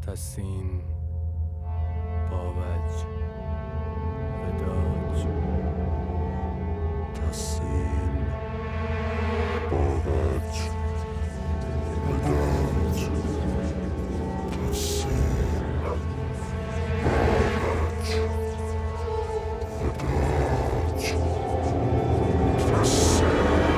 تسین بابج وداج تسین بابج وداج تسین بابج وداج تسین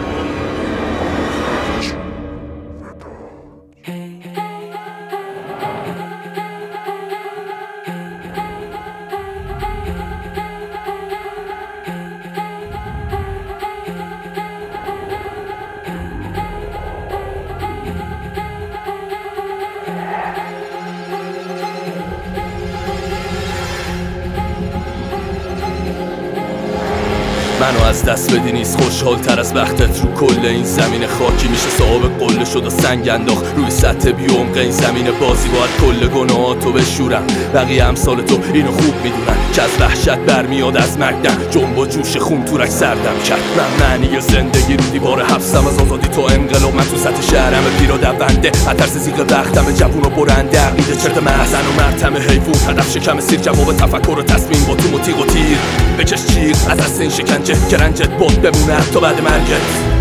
منو از دست بدی نیست خوشحال تر از بختت رو کل این زمین خاکی میشه صاحب قله شد و سنگ انداخت روی سطح بیعمق این زمین بازی باید کل گناهاتو بشورم. بقیه امثال تو اینو خوب میدونن که از وحشت برمیاد از مردن جنب و جوش خون تورک سردم کرد. من معنی زندگی رو دیوار حبسم از آزادی تو انقلاب من تو سطح شهرم پیرا دونده اترس زیغ وقتم جوون و برنده عقیده چرت محزن و مرتم حیوون هدف شکم سیر جواب تفکر و تصمیم با تو تیغ و تیر بکش چیر از دست این شکنجه که رنجت بود بمونه حتی بعد مرگت.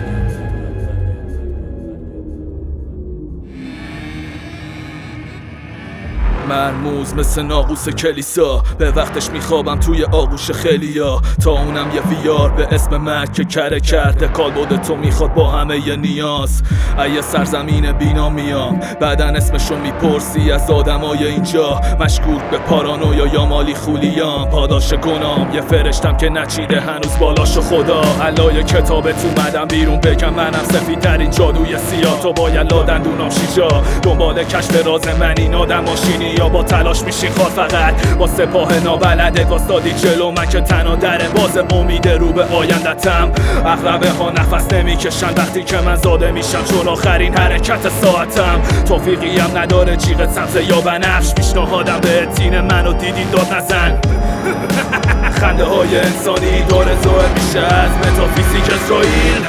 مرموز مثل ناقوس کلیسا به وقتش میخوابم توی آغوش خیلیا تا اونم یه ویار به اسم مرگ که کره کرده کالبد تو میخواد با همه ی نیاز ایه سرزمین بینا میام بعدن اسمشو میپرسی از آدمای اینجا مشکوک به پارانویا یا مالی خولیام پاداش گنام یه فرشتم که نچیده هنوز بالاشو خدا علای کتابت اومدم بیرون بگم منم سفیدترین جادوی سیاه تو باید لادندونام شیجا دنبال کشف راز من این آدم ماشینی یا با تلاش میشی خواد فقط با سپاه نابلده واسطادی جلو من که تنها در باز امید رو به آیندتم. اغربه ها نفس نمیکشن وقتی که من زاده میشم چون آخرین حرکت ساعتم توفیقی هم نداره جیغت سبزه یا بنفش پیشنهادم به تین منو دیدی داد نزن خنده های انسانی دور ظاهر میشه از متافیزیک اسرائیل.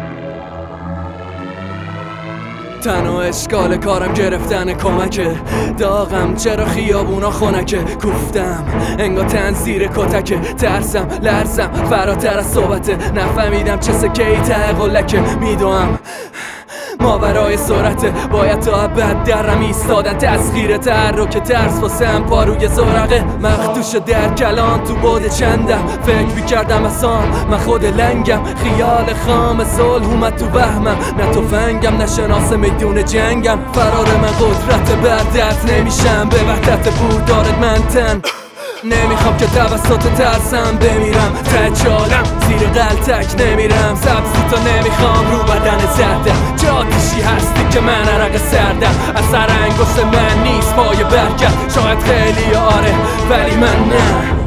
تنها اشکال کارم گرفتن کمکه داغم چرا خیابونا خنکه کوفتم انگار تن زیر کتکه ترسم لرزم فراتر از صحبته نفهمیدم چه سکه‌ای ته قلکه میدوام ماورای سرعته باید تا ابد درم ایستادن تسخیر تحرک ترس واسم پاروی زرقه مخدوش در کلان تو بود چندم فکر میکردم اصام من خود لنگم خیال خام صلح اومد تو وهمم نه تفنگم نه شناس میدون جنگم فرار من قدرت بردت نمیشم به وحدت بود دارد من تن نمیخوام که توسط ترسم بمیرم ته چالم زیر قلتک نمیرم سبزی تا نمیخوام رو بدن زردم جاتیشی هستی که من عرق سردم اثر انگشت من نیست پای برکت شاید خیلی آره ولی من نه.